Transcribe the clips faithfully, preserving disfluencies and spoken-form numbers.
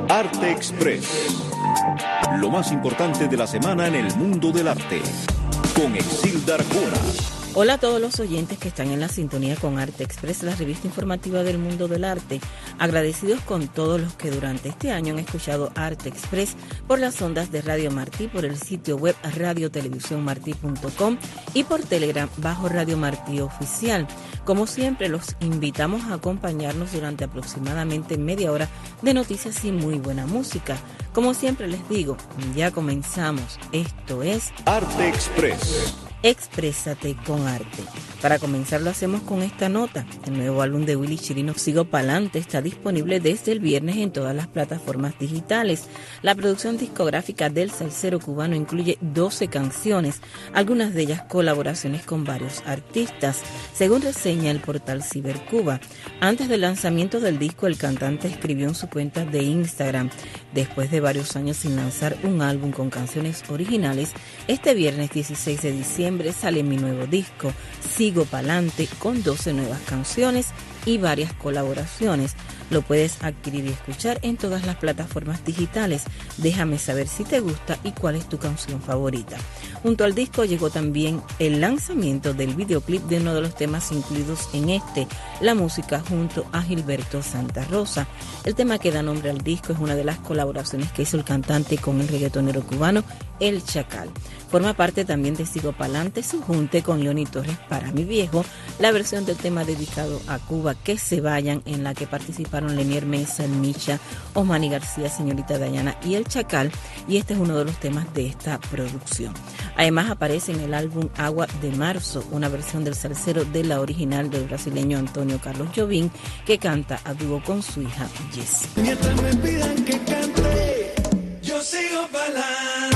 Arte Express. Lo más importante de la semana en el mundo del arte. Con Exilda Arjona. Hola a todos los oyentes que están en la sintonía con Arte Express, la revista informativa del mundo del arte. Agradecidos con todos los que durante este año han escuchado Arte Express por las ondas de Radio Martí, por el sitio web radio televisión martí punto com y por Telegram bajo Radio Martí Oficial. Como siempre, los invitamos a acompañarnos durante aproximadamente media hora de noticias y muy buena música. Como siempre les digo, ya comenzamos. Esto es Arte Express. Exprésate con arte. Para comenzar lo hacemos con esta nota. El nuevo álbum de Willy Chirino, Sigo Pa'lante, está disponible desde el viernes en todas las plataformas digitales. La producción discográfica del salsero cubano incluye doce canciones, algunas de ellas colaboraciones con varios artistas, según reseña el portal Cibercuba. Antes del lanzamiento del disco, el cantante escribió en su cuenta de Instagram: después de varios años sin lanzar un álbum con canciones originales, este viernes dieciséis de diciembre sale mi nuevo disco, Sigo Pa'lante, con doce nuevas canciones y varias colaboraciones. Lo puedes adquirir y escuchar en todas las plataformas digitales. Déjame saber si te gusta y cuál es tu canción favorita. Junto al disco llegó también el lanzamiento del videoclip de uno de los temas incluidos en este, La Música, junto a Gilberto Santa Rosa. El tema que da nombre al disco es una de las colaboraciones que hizo el cantante con el reggaetonero cubano El Chacal. Forma parte también de Sigo Pa'lante su junte con Leoni Torres, Para Mi Viejo, la versión del tema dedicado a Cuba, Que Se Vayan, en la que participaron Lenier Mesa, Micha, Osmani García, Señorita Dayana y El Chacal, y este es uno de los temas de esta producción. Además aparece en el álbum Agua de Marzo, una versión del salsero de la original del brasileño Antonio Carlos Jobim, que canta a dúo con su hija Jessie. Mientras me pidan que cante, yo sigo pa'lante.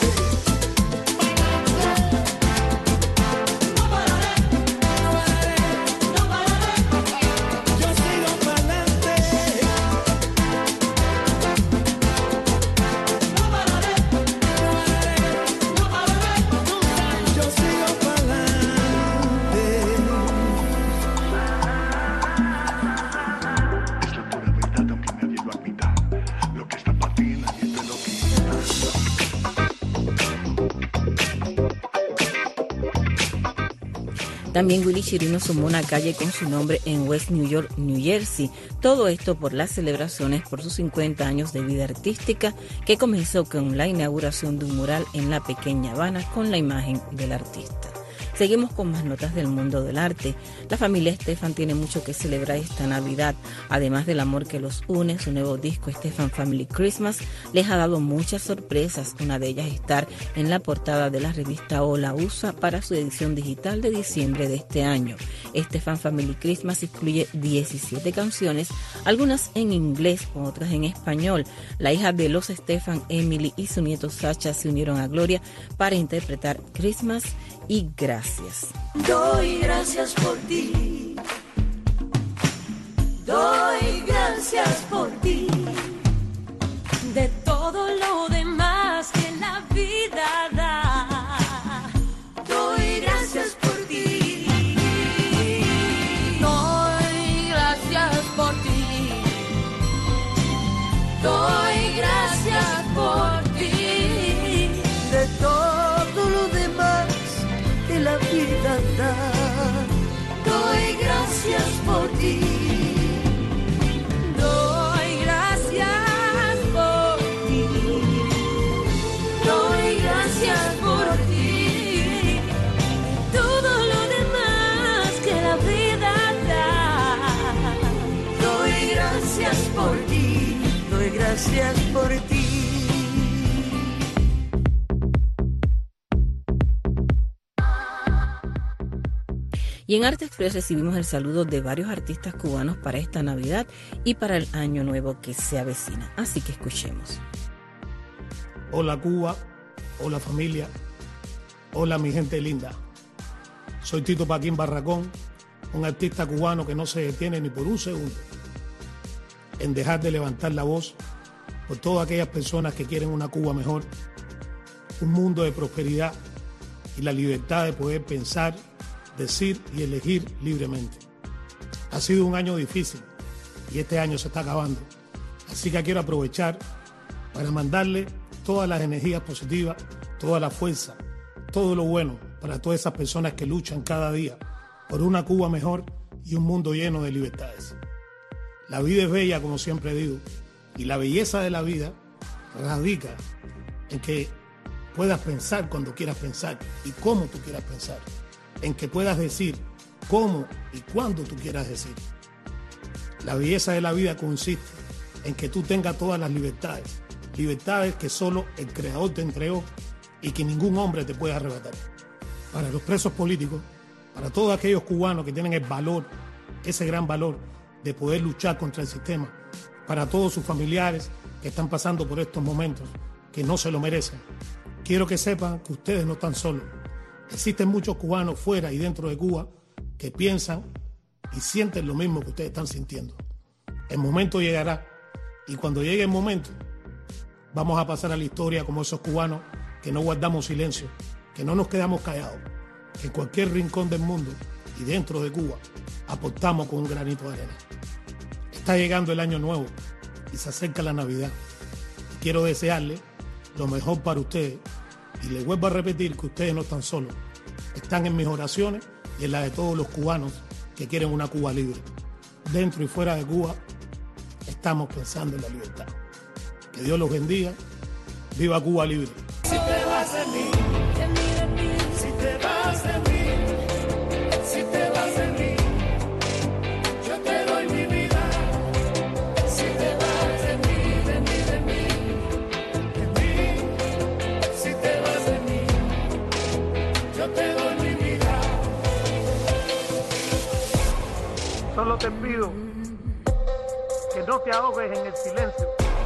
También Willy Chirino sumó una calle con su nombre en West New York, New Jersey. Todo esto por las celebraciones por sus cincuenta años de vida artística, que comenzó con la inauguración de un mural en la pequeña Habana con la imagen del artista. Seguimos con más notas del mundo del arte. La familia Estefan tiene mucho que celebrar esta Navidad. Además del amor que los une, su nuevo disco Estefan Family Christmas les ha dado muchas sorpresas. Una de ellas estar en la portada de la revista Hola U S A para su edición digital de diciembre de este año. Estefan Family Christmas incluye diecisiete canciones, algunas en inglés, otras en español. La hija de los Estefan, Emily, y su nieto Sacha se unieron a Gloria para interpretar Christmas y Gracias. Doy gracias por ti, doy gracias por ti, de todo lo demás que la vida da. Doy gracias por ti, doy gracias por ti, doy gracias por ti, de todo lo demás que la vida da. Doy gracias por ti, doy gracias por ti, doy gracias por ti, todo lo demás que la vida da. Doy gracias por ti, doy gracias por ti. Y en Arte Express recibimos el saludo de varios artistas cubanos para esta Navidad y para el Año Nuevo que se avecina. Así que escuchemos. Hola Cuba, hola familia, hola mi gente linda. Soy Tito Paquín Barracón, un artista cubano que no se detiene ni por un segundo en dejar de levantar la voz por todas aquellas personas que quieren una Cuba mejor, un mundo de prosperidad y la libertad de poder pensar, decir y elegir libremente. Ha sido un año difícil y este año se está acabando. Así que quiero aprovechar para mandarle todas las energías positivas, toda la fuerza, todo lo bueno para todas esas personas que luchan cada día por una Cuba mejor y un mundo lleno de libertades. La vida es bella, como siempre digo, y la belleza de la vida radica en que puedas pensar cuando quieras pensar y cómo tú quieras pensar, en que puedas decir cómo y cuándo tú quieras decir. La belleza de la vida consiste en que tú tengas todas las libertades, libertades que solo el Creador te entregó y que ningún hombre te puede arrebatar. Para los presos políticos, para todos aquellos cubanos que tienen el valor, ese gran valor de poder luchar contra el sistema, para todos sus familiares que están pasando por estos momentos, que no se lo merecen, quiero que sepan que ustedes no están solos. Existen muchos cubanos fuera y dentro de Cuba que piensan y sienten lo mismo que ustedes están sintiendo. El momento llegará y cuando llegue el momento vamos a pasar a la historia como esos cubanos que no guardamos silencio, que no nos quedamos callados, que en cualquier rincón del mundo y dentro de Cuba aportamos con un granito de arena. Está llegando el año nuevo y se acerca la Navidad. Quiero desearle lo mejor para ustedes y les vuelvo a repetir que ustedes no están solos. Están en mis oraciones y en las de todos los cubanos que quieren una Cuba libre. Dentro y fuera de Cuba estamos pensando en la libertad. Que Dios los bendiga. ¡Viva Cuba libre! Si te vas de mí, de mí, de mí. Si te vas de mí, si te vas de mí, yo te doy mi vida. Si te vas de mí, de mí, de mí, de mí. Si te vas de mí, yo te doy mi vida. Solo te pido que no te ahogues en el silencio.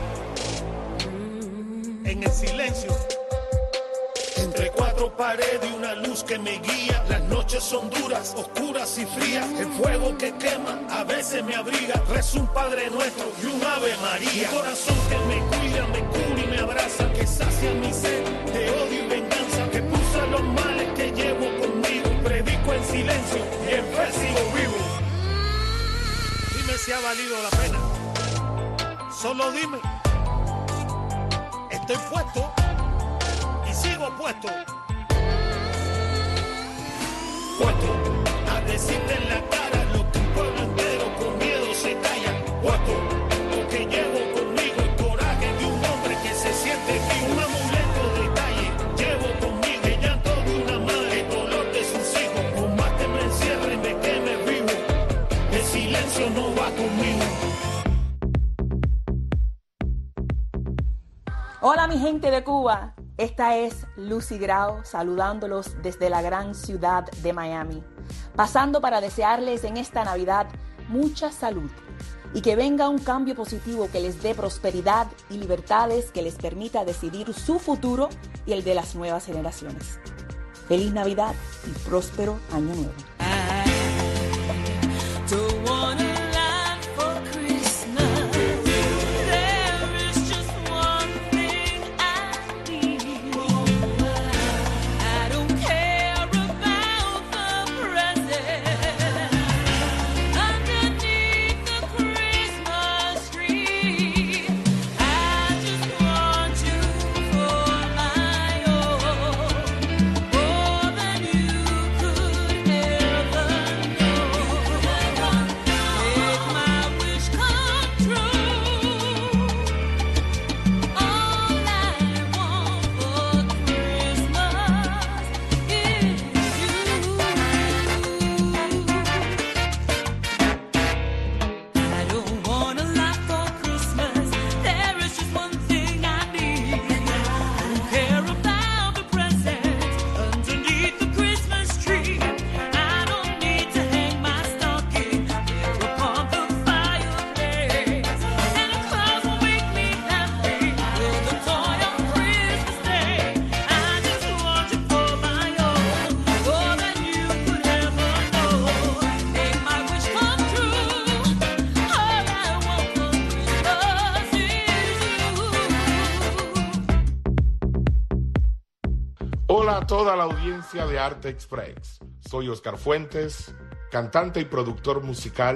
En el silencio. Entre cuatro paredes y una luz que me guía. Las noches son duras, oscuras y frías. El fuego que quema a veces me abriga. Rezo un Padre Nuestro y un Ave María. Mi corazón que me cuida, me cubre y me abraza. Que sacia mi sed de odio y venganza. Que pulsa los males que llevo conmigo. Predico en silencio y en fe sigo vivo. Dime si ha valido la pena. Solo dime. Estoy puesto y sigo puesto. Puesto a decirte en la cara lo que un pueblo entero con miedo se calla. Puesto porque llevo conmigo el coraje de un hombre que se siente vivo. Un amuleto de detalle llevo conmigo el llanto de una madre, el dolor de sus hijos. Por más que me encierre y me queme vivo, el silencio no va conmigo. Hola mi gente de Cuba, esta es Lucy Grau saludándolos desde la gran ciudad de Miami, pasando para desearles en esta Navidad mucha salud y que venga un cambio positivo que les dé prosperidad y libertades que les permita decidir su futuro y el de las nuevas generaciones. Feliz Navidad y próspero Año Nuevo. Hola a toda la audiencia de Arte Express. Soy Oscar Fuentes, cantante y productor musical,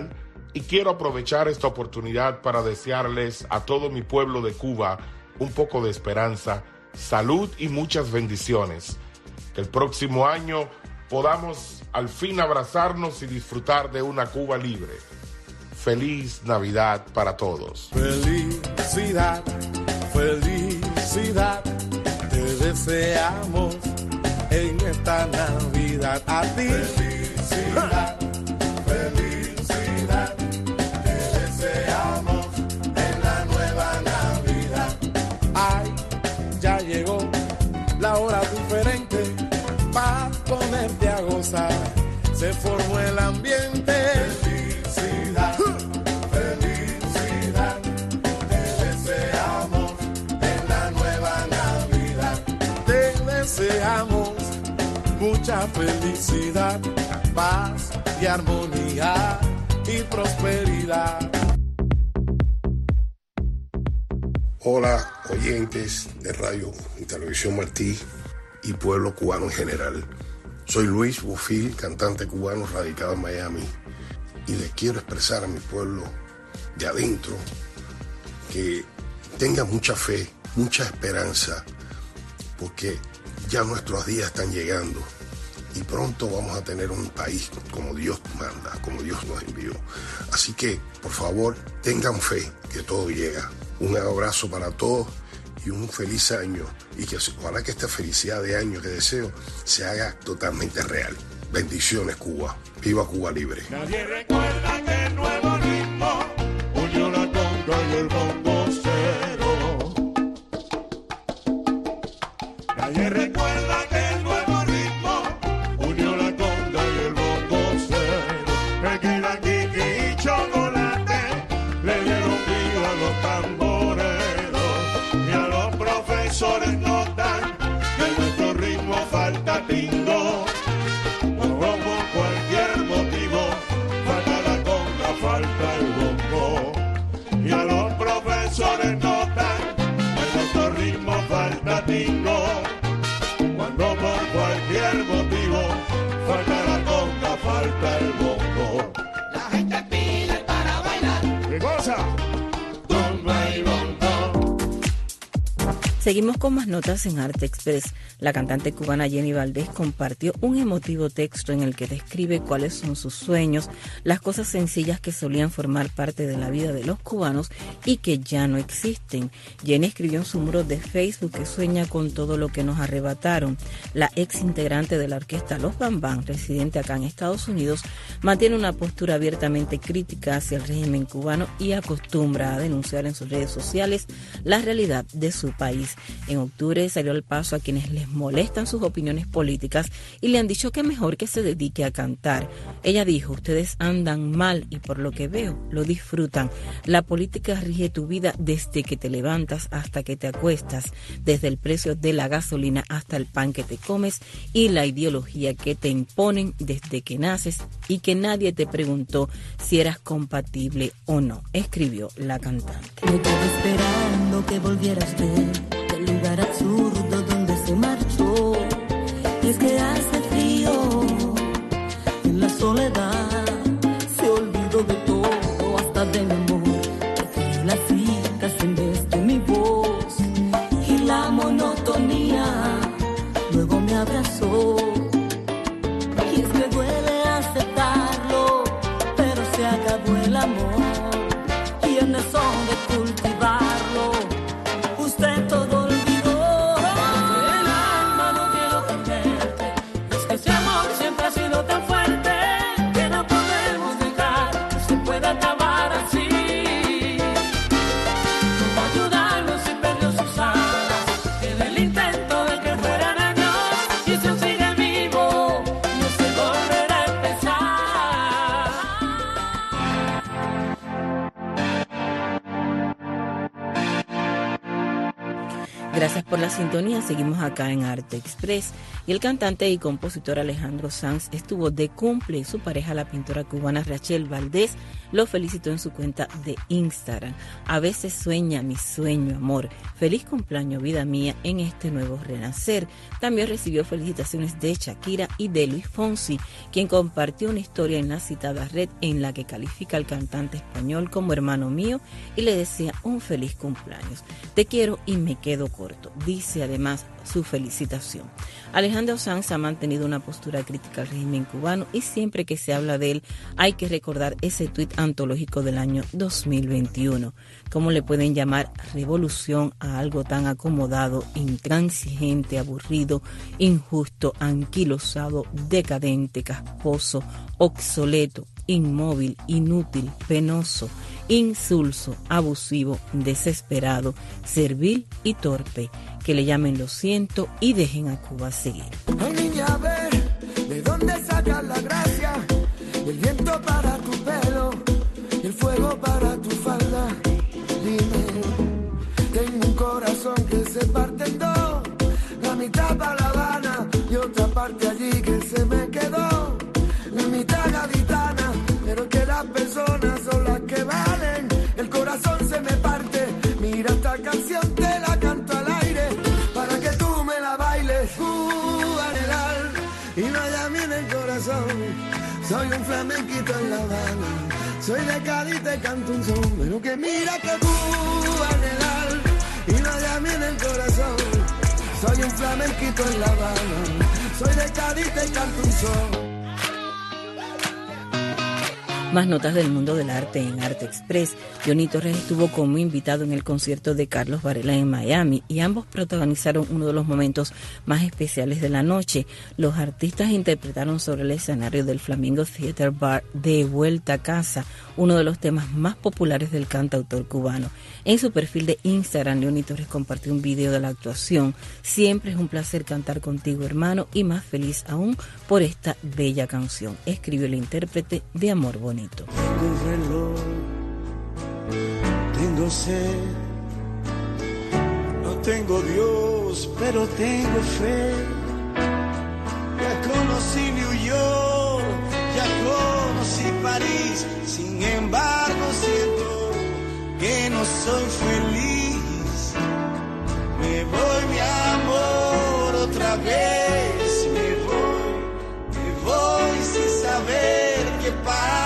Y quiero aprovechar esta oportunidad para desearles a todo mi pueblo de Cuba un poco de esperanza, salud y muchas bendiciones. Que el próximo año podamos al fin abrazarnos y disfrutar de una Cuba libre. Feliz Navidad para todos. Felicidad, felicidad, te deseamos en esta Navidad a ti. Felicidad, felicidad, te deseamos en la nueva Navidad. Ay, ya llegó la hora diferente para ponerte a gozar. Se formó el ambiente. Felicidad, felicidad, te deseamos en la nueva Navidad. Te deseamos mucha felicidad, paz y armonía y prosperidad. Hola, oyentes de Radio y Televisión Martí y pueblo cubano en general. Soy Luis Bufil, cantante cubano radicado en Miami, y les quiero expresar a mi pueblo de adentro que tenga mucha fe, mucha esperanza, porque ya nuestros días están llegando y pronto vamos a tener un país como Dios manda, como Dios nos envió. Así que, por favor, tengan fe que todo llega. Un abrazo para todos y un feliz año, y que ojalá que esta felicidad de año que deseo se haga totalmente real. Bendiciones, Cuba. Viva Cuba libre. Nadie recuerda que el nuevo ritmo unió la conga y el bongocero. Nadie recuerda que el nuevo ritmo unió la conga y el bongocero. Tequila, Kiki y chocolate le dieron vida a los tamboreros, y a los profesores notan que en nuestro ritmo falta tingo. Falta el bongo, y a los profesores notan que en nuestro ritmo falta tingo. Cuando por cualquier motivo falta la conga, falta el bongo. La gente pide para bailar. ¿Qué cosa? Conga y bongo. Seguimos con más notas en Arte Express. La cantante cubana Jenny Valdés compartió un emotivo texto en el que describe cuáles son sus sueños, las cosas sencillas que solían formar parte de la vida de los cubanos y que ya no existen. Jenny escribió en su muro de Facebook que sueña con todo lo que nos arrebataron. La ex integrante de la orquesta Los Bambán, residente acá en Estados Unidos, mantiene una postura abiertamente crítica hacia el régimen cubano y acostumbra a denunciar en sus redes sociales la realidad de su país. En octubre salió al paso a quienes les molestan sus opiniones políticas y le han dicho que mejor que se dedique a cantar. Ella dijo: ustedes andan mal y por lo que veo lo disfrutan. La política rige tu vida desde que te levantas hasta que te acuestas, desde el precio de la gasolina hasta el pan que te comes y la ideología que te imponen desde que naces y que nadie te preguntó si eras compatible o no, escribió la cantante. Me quedé esperando que volviera usted del lugar absurdo donde se marchó. Y es que hace frío en la soledad, se olvidó de todo, hasta de mi amor. Prefiero las citas en vez de mi voz, y la monotonía luego me abrazó. Y es que duele aceptarlo, pero se acabó el amor, y en eso de cultivarlo usted todo olvidó. El alma no quiero perderte, es que ese amor siempre ha sido tan fuerte que no Gracias por la sintonía, seguimos acá en Arte Express. Y el cantante y compositor Alejandro Sanz estuvo de cumple y su pareja, la pintora cubana Rachel Valdés, lo felicitó en su cuenta de Instagram. A veces sueña mi sueño, amor. Feliz cumpleaños, vida mía, en este nuevo renacer. También recibió felicitaciones de Shakira y de Luis Fonsi, quien compartió una historia en la citada red en la que califica al cantante español como hermano mío y le desea un feliz cumpleaños. Te quiero y me quedo corto, dice además su felicitación. Alejandro Sanz ha mantenido una postura crítica al régimen cubano y siempre que se habla de él hay que recordar ese tuit antológico del año dos mil veintiuno. ¿Cómo le pueden llamar revolución a algo tan acomodado, intransigente, aburrido, injusto, anquilosado, decadente, casposo, obsoleto, inmóvil, inútil, penoso, insulso, abusivo, desesperado, servil y torpe? Que le llamen lo siento y dejen a Cuba seguir. Ay, niña, a ver, ¿de dónde sacas la gracia? El viento para tu pelo, el fuego para tu falda. Dime, tengo un corazón que se parte en dos, la mitad para La Habana y otra parte allí que se me quedó. La mitad gaditana, pero que las personas son las que valen. El corazón se me parte, mira esta canción te la canto al aire para que tú me la bailes. Cuba en el alma y Miami en el corazón. Soy un flamenquito en La Habana, soy de Cádiz, te canto un son. Pero que mira que Cuba en el alma y Miami en el corazón. Soy un flamenquito en La Habana, soy de Cádiz, te canto un son. Más notas del mundo del arte en Arte Express. Johnny Torres estuvo como invitado en el concierto de Carlos Varela en Miami y ambos protagonizaron uno de los momentos más especiales de la noche. Los artistas interpretaron sobre el escenario del Flamingo Theater Bar De Vuelta a Casa, uno de los temas más populares del cantautor cubano. En su perfil de Instagram, Johnny Torres compartió un video de la actuación. Siempre es un placer cantar contigo, hermano, y más feliz aún por esta bella canción, escribió el intérprete de Amor Bonito. Tengo un reloj, tengo sed, no tengo Dios, pero tengo fe. Ya conocí New York, ya conocí París, sin embargo siento que no soy feliz. Me voy, mi amor, otra vez, me voy, me voy sin saber qué pasa.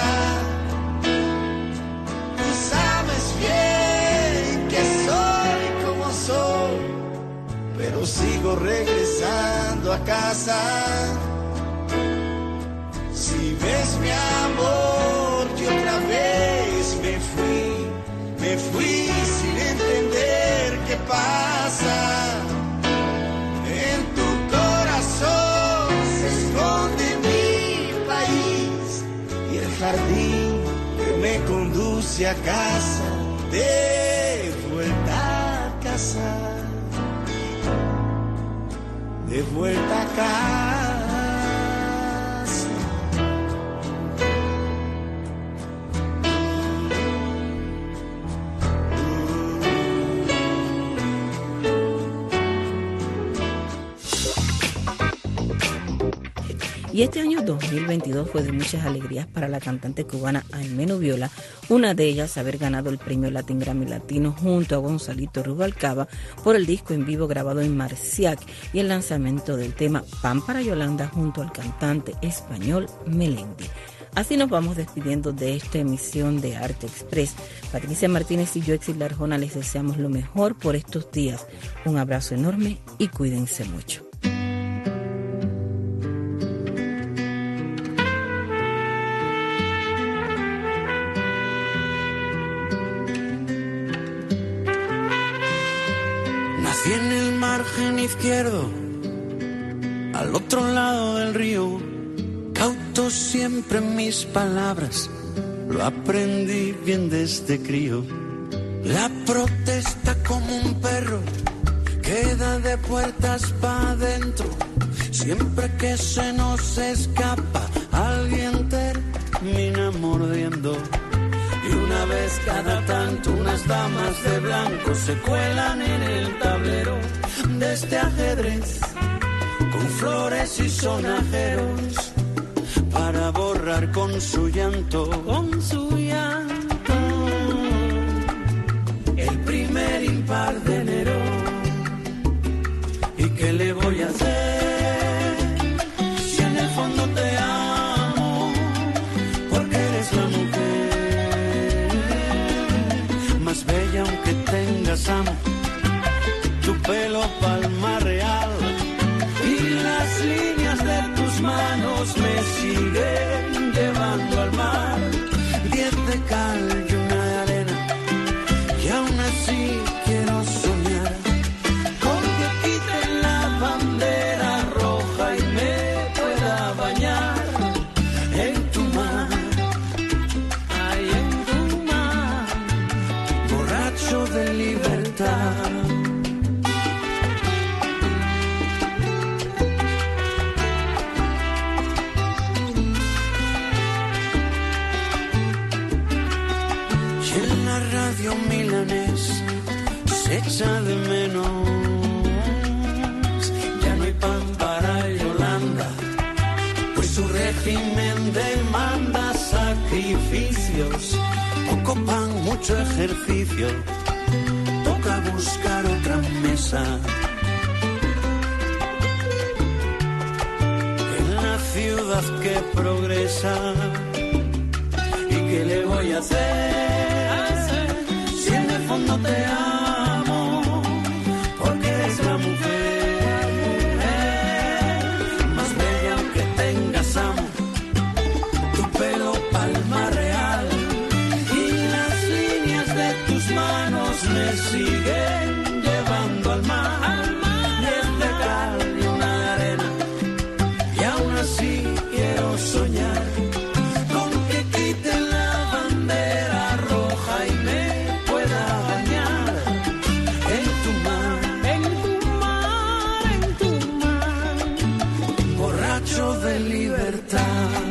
Tú sabes bien que soy como soy, pero sigo regresando a casa. Si ves, mi amor, que otra vez me fui, me fui sin entender qué pasa. En tu corazón se esconde mi país y el jardín que me conduce a casa, de vuelta a casa, de vuelta a casa. Y este año dos mil veintidós fue de muchas alegrías para la cantante cubana Aimee Nubiola, una de ellas haber ganado el premio Latin Grammy Latino junto a Gonzalito Rubalcaba por el disco en vivo grabado en Marciac y el lanzamiento del tema Pan para Yolanda junto al cantante español Melendi. Así nos vamos despidiendo de esta emisión de Arte Express. Patricia Martínez y yo, Exilda Arjona, les deseamos lo mejor por estos días. Un abrazo enorme y cuídense mucho. Nací en el margen izquierdo, al otro lado del río, cauto siempre en mis palabras, lo aprendí bien desde crío. La protesta como un perro, queda de puertas pa' adentro, siempre que se nos escapa, alguien termina mordiendo. Y una una vez cada tanto unas damas de blanco se cuelan en el tablero de este ajedrez con flores y sonajeros para borrar con su llanto, con su llanto, el primer impar de enero. ¿Y qué le voy a hacer si en el fondo te amo? Porque eres la mujer más bella aunque tengas amo, tu pelo palma real y las líneas de tus manos me siguen llevando al mar. Diez de cal y una de arena y aún así quiero soñar con que quiten la bandera roja y me pueda bañar en tu mar, ay, en tu mar, borracho de libertad. Milanés se echa de menos, ya no hay pan para Yolanda, pues su régimen demanda sacrificios, poco pan, mucho ejercicio, toca buscar otra mesa. En la ciudad que progresa, ¿y qué le voy a hacer? No te amo, porque eres la mujer más bella aunque tengas amo, tu pelo palma real y las líneas de tus manos me siguen llevando al mar, diez de cal y una de arena y aún así quiero soñar con que quiten la bandera roja y me de libertad.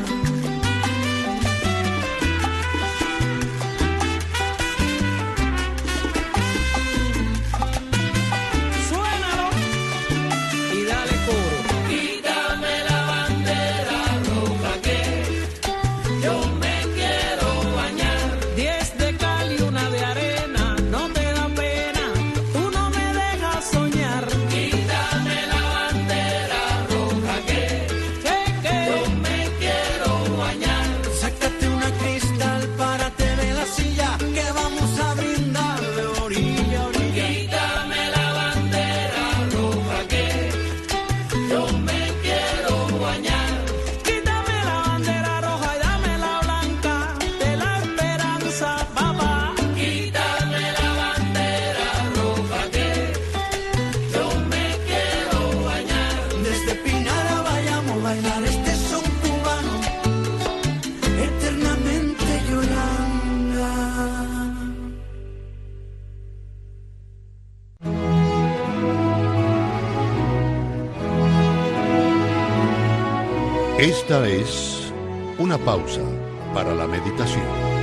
Suénalo y dale coro. Quítame la bandera roja que yo me quiero bañar. Diez de cal y una de arena, no te da pena, tú no me dejas soñar. Quítame la bandera roja que Esta es una pausa para la meditación.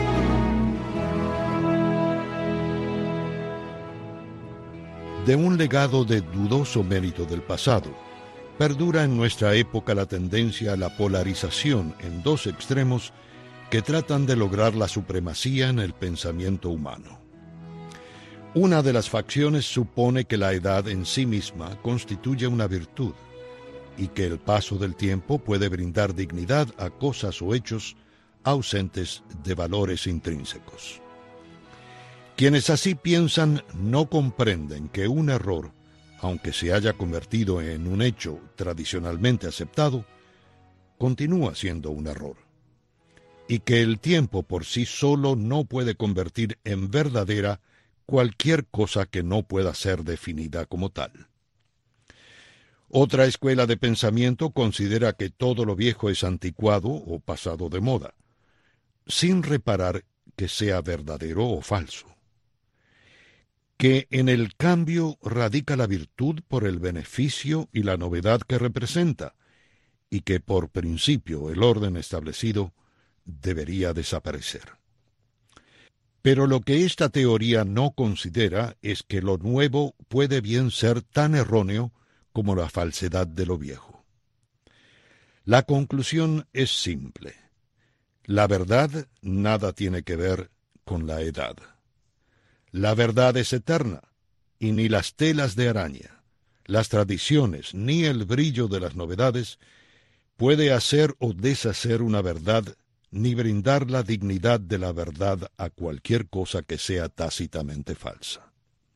De un legado de dudoso mérito del pasado, perdura en nuestra época la tendencia a la polarización en dos extremos que tratan de lograr la supremacía en el pensamiento humano. Una de las facciones supone que la edad en sí misma constituye una virtud, y que el paso del tiempo puede brindar dignidad a cosas o hechos ausentes de valores intrínsecos. Quienes así piensan no comprenden que un error, aunque se haya convertido en un hecho tradicionalmente aceptado, continúa siendo un error, y que el tiempo por sí solo no puede convertir en verdadera cualquier cosa que no pueda ser definida como tal. Otra escuela de pensamiento considera que todo lo viejo es anticuado o pasado de moda, sin reparar que sea verdadero o falso. Que en el cambio radica la virtud por el beneficio y la novedad que representa, y que por principio el orden establecido debería desaparecer. Pero lo que esta teoría no considera es que lo nuevo puede bien ser tan erróneo como la falsedad de lo viejo. La conclusión es simple. La verdad nada tiene que ver con la edad. La verdad es eterna, y ni las telas de araña, las tradiciones, ni el brillo de las novedades puede hacer o deshacer una verdad, ni brindar la dignidad de la verdad a cualquier cosa que sea tácitamente falsa.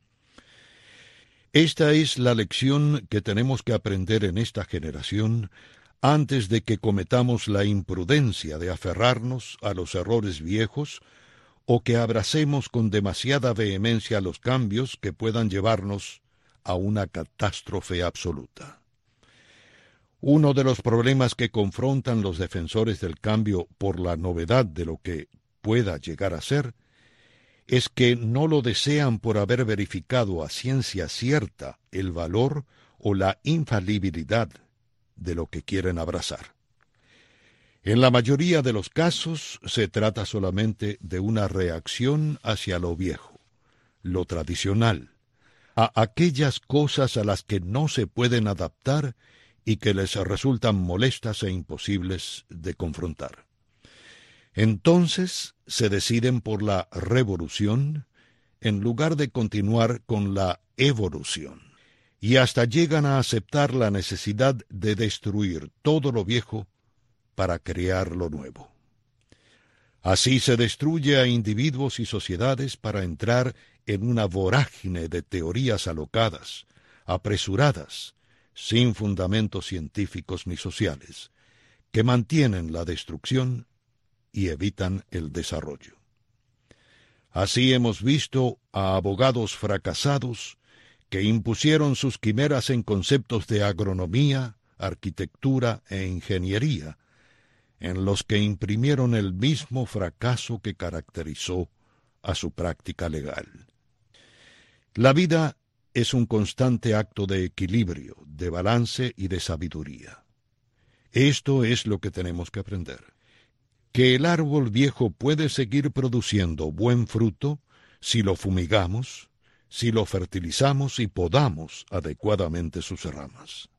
Esta es la lección que tenemos que aprender en esta generación antes de que cometamos la imprudencia de aferrarnos a los errores viejos o que abracemos con demasiada vehemencia los cambios que puedan llevarnos a una catástrofe absoluta. Uno de los problemas que confrontan los defensores del cambio por la novedad de lo que pueda llegar a ser es que no lo desean por haber verificado a ciencia cierta el valor o la infalibilidad de lo que quieren abrazar. En la mayoría de los casos se trata solamente de una reacción hacia lo viejo, lo tradicional, a aquellas cosas a las que no se pueden adaptar y que les resultan molestas e imposibles de confrontar. Entonces se deciden por la revolución en lugar de continuar con la evolución, y hasta llegan a aceptar la necesidad de destruir todo lo viejo para crear lo nuevo. Así se destruye a individuos y sociedades para entrar en una vorágine de teorías alocadas, apresuradas, sin fundamentos científicos ni sociales, que mantienen la destrucción y evitan el desarrollo. Así hemos visto a abogados fracasados que impusieron sus quimeras en conceptos de agronomía, arquitectura e ingeniería, en los que imprimieron el mismo fracaso que caracterizó a su práctica legal. La vida es un constante acto de equilibrio, de balance y de sabiduría. Esto es lo que tenemos que aprender. Que el árbol viejo puede seguir produciendo buen fruto si lo fumigamos, si lo fertilizamos y podamos adecuadamente sus ramas.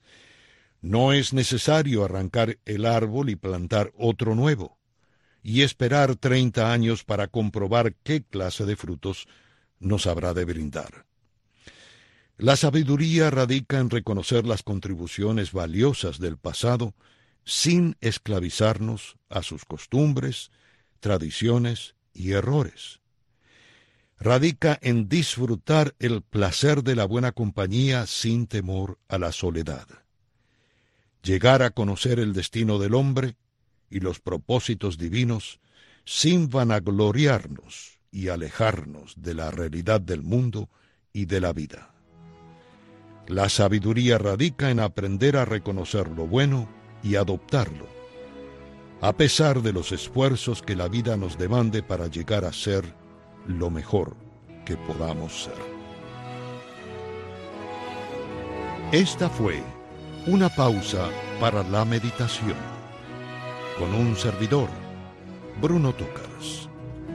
No es necesario arrancar el árbol y plantar otro nuevo, y esperar treinta años para comprobar qué clase de frutos nos habrá de brindar. La sabiduría radica en reconocer las contribuciones valiosas del pasado sin esclavizarnos a sus costumbres, tradiciones y errores. Radica en disfrutar el placer de la buena compañía sin temor a la soledad. Llegar a conocer el destino del hombre y los propósitos divinos sin vanagloriarnos y alejarnos de la realidad del mundo y de la vida. La sabiduría radica en aprender a reconocer lo bueno y adoptarlo, a pesar de los esfuerzos que la vida nos demande para llegar a ser lo mejor que podamos ser. Esta fue una pausa para la meditación, con un servidor, Bruno Túcaras.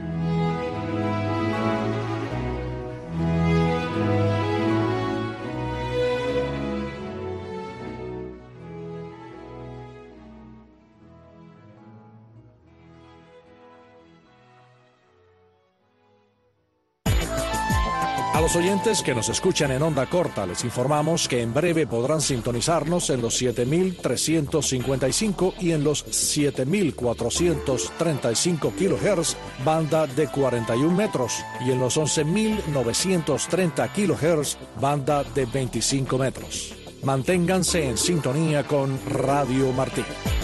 A los oyentes que nos escuchan en onda corta les informamos que en breve podrán sintonizarnos en los siete mil trescientos cincuenta y cinco y en los siete mil cuatrocientos treinta y cinco kilohertz, banda de cuarenta y un metros, y en los once mil novecientos treinta kilohertz, banda de veinticinco metros. Manténganse en sintonía con Radio Martí.